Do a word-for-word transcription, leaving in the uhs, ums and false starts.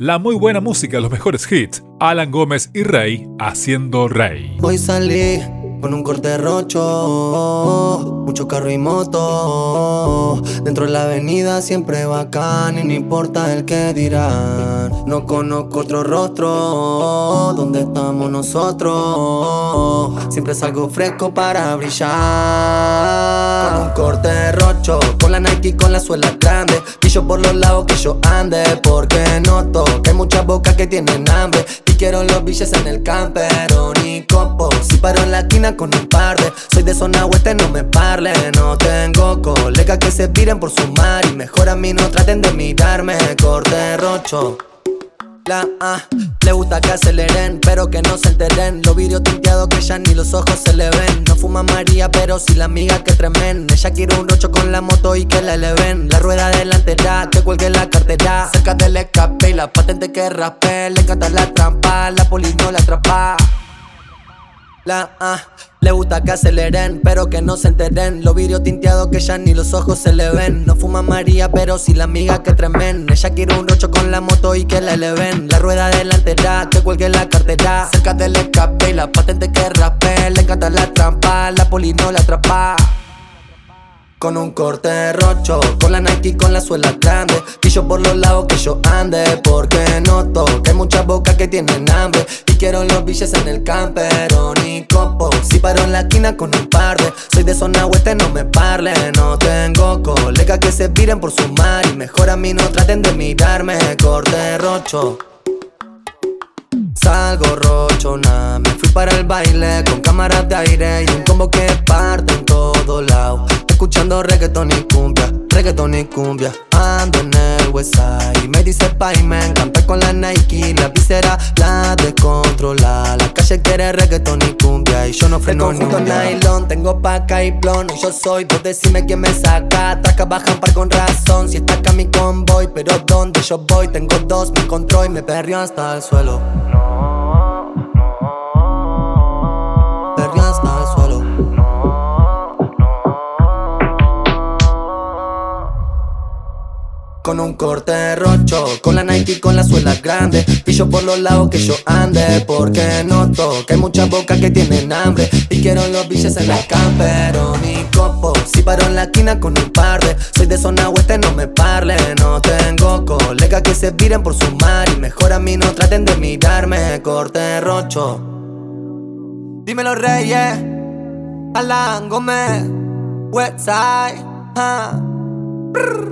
La muy buena música, los mejores hits. Alan Gómez y Rey haciendo Rey. Hoy salí con un corte rocho, mucho carro y moto. Dentro de la avenida siempre bacán y no importa el que dirán. No conozco otro rostro, ¿dónde estamos nosotros? Siempre salgo fresco para brillar. Con un corte rocho, con la Nike y con la suela grande. Pillo por los lados que yo ande, porque noto que hay muchas bocas que tienen hambre. Y quiero los billetes en el camper, ni copo. Si paro en la esquina con un par de, soy de zona oeste, no me parle. No tengo colegas que se viren por sumar, y mejor a mí no traten de mirarme. Corte rocho. La A, le gusta que aceleren, pero que no se enteren. Los vidrios tinteados que ya ni los ojos se le ven. No fuma María, pero si la amiga que tremen. Ella quiere un rocho con la moto y que la eleven. La rueda delantera, que cuelgue la cartera. Cerca del escape y la patente que raspe. Le encanta la trampa, la poli no la atrapa. La A, le gusta que aceleren, pero que no se enteren. Los vidrios tinteados que ya ni los ojos se le ven. No fuma María, pero si la amiga que tremen. Ella quiere un rocho con la moto y que la eleven. La rueda delantera, que cuelgue la cartera. Cerca del escape y la patente que raspe. Le encanta la trampa, la poli no la atrapa. Con un corte rocho, con la Nike y con la suela grande. Pillo por los lados que yo ande, porque noto que hay muchas bocas que tienen hambre. Y quiero los billetes en el camper, ni copo. Si paro en la esquina con un par de, soy de zona oeste, no me parle. No tengo colegas que se viren por sumar, y mejor a mí no traten de mirarme. Corte rocho. Salgo rocho, nah, me fui para el baile con cámaras de aire y un combo que parte en todo lado. Escuchando reggaeton y cumbia, reggaeton y cumbia. Ando en el Westside y me dice pa' y me encanta con la Nike. La visera la descontrola. La calle quiere reggaeton y cumbia y yo no freno ni un nylon. Tengo paca y plon y yo soy, vos decime quién me saca. Traca bajan par con razón, si está acá mi convoy. Pero donde yo voy tengo dos, me encontró y me perrió hasta el suelo. Perrió hasta el suelo. Con un corte rocho, con la Nike y con la suela grande. Pillo por los lados que yo ande, porque noto que hay muchas bocas que tienen hambre. Y quiero los billetes en el camper, ni copo. Si paro en la esquina con un par de, soy de zona oeste, no me parle. No tengo colegas que se viren por sumar, y mejor a mí no traten de mirarme. Corte rocho. Dímelo Reyes, Alan Gómez, Westside, ah.